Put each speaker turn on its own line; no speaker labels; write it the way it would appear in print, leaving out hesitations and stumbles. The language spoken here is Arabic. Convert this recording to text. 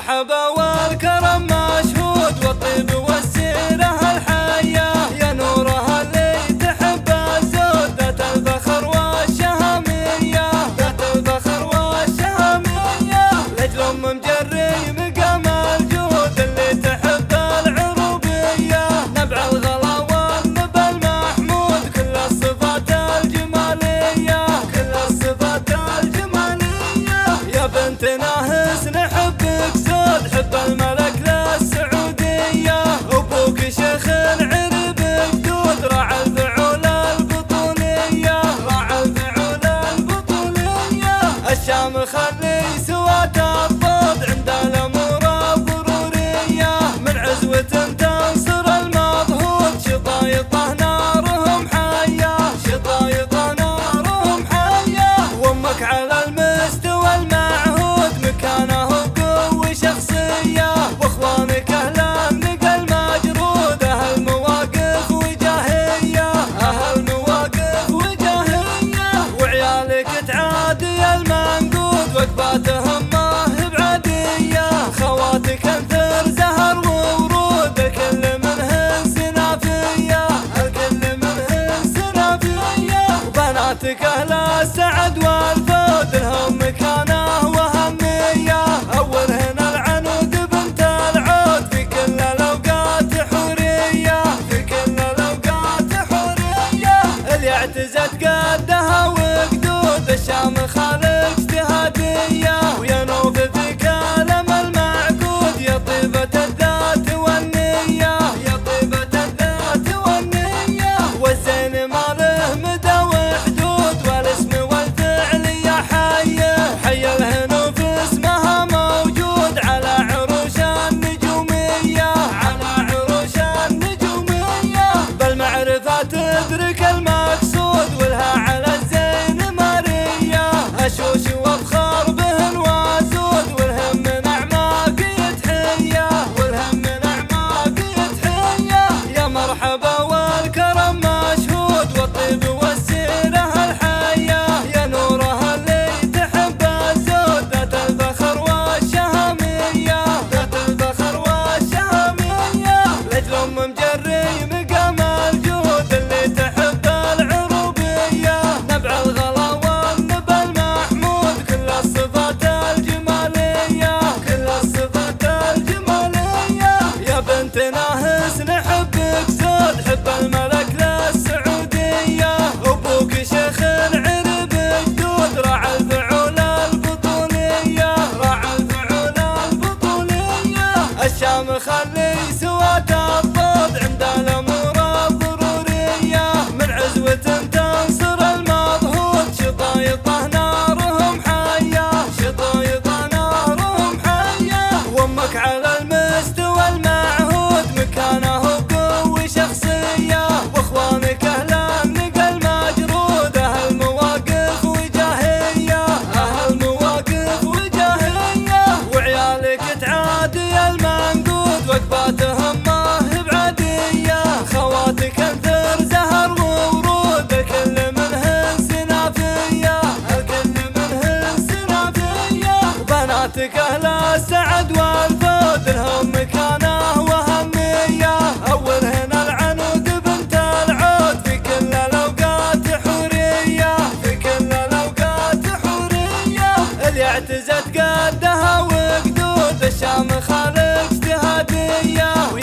مرحبا والكرم مشهود والطيب والسيرة الحية يا نورها اللي تحب الزود ذات الفخر والشهامية ذات الفخر والشهامية لأجل أم مجري مقام الجود اللي تحب العروبية نبع الغلا والنبى المحمود كل الصفات الجمالية كل الصفات الجمالية يا بنت ناهس نحبك زود حب الملك للسعودية أبوك شيخ العرب جدود راعى الفعول البطولية راعى الفعول البطولية الشامخ اللي سوات الضاد عند الأمور الضرورية من عزوة تنصر المضهود شطايطه نارهم حية شطايطه نارهم حية وامك على المستوى المعهود مكانه قوي شخصية واخوانك اهل النقل مجرود اهل مواقف وجاهية اهل مواقف وجاهية وعيالك تعادي المنقود وقفاتهم ما هي بعادية خواتك انثر زهر وورود الكل منهن سنافية الكل منهن سنافية وبناتك اهل السعد والفود لهم مكانه وهمية اولهن العنود بنت العود في كل الاوقات حورية في كل الاوقات حورية اللي اعتزت قدها وقدود الشامخ الاجتهادية وينوب في كلام المعقود يا طيبة الذات والنية يا طيبة الذات والنية والزين ما له مدى وحدود والاسم والفعل يا حيه حي الهنوف اسمها موجود على عروش النجومية على عروش النجومية بالمعرفة تدرك المقصود ولها على الزين مارية أشوش وافخر بهن وازود والهم من أعماق يتحية والهم من أعماق يتحية يا مرحبا والكرم مشهود والطيب والسيرة الحية يا نورها اللي تحب الزود ذات الفخر والشهامية ذات الفخر والشهامية لأجل أم مجري مقام الجود اللي تحب العروبية نبع الغلا والنبى المحمود كل الصفات الجمالية كل الصفات الجمالية يا بنت ناهس نحبك زود حب الملك للسعودية أبوك شيخ العرب جدود راعى الفعول البطولية راعى الفعول البطولية الشامخ اللي سوات الضاد عند الأمور الضرورية من عزوة تنصر المضهود شطايطه نارهم حية شطايطه نارهم حية وامك على المستوى المعهود مكانه قوي شخصية واخوانك اهل النقل مجرود اهل مواقف وجاهية اهل مواقف وجاهية وعيالك تعادي المنقود وقفاتهم ما هي بعادية خواتك انثر زهر وورود الكل منهن سنافية الكل منهن سنافية وبناتك اهل السعد والفود لهم مكانه وهمية اولهن العنود بنت العود في كل الاوقات حورية في كل الاوقات حورية اللي اعتزت قدها وقدود الشامخ الاجتهادية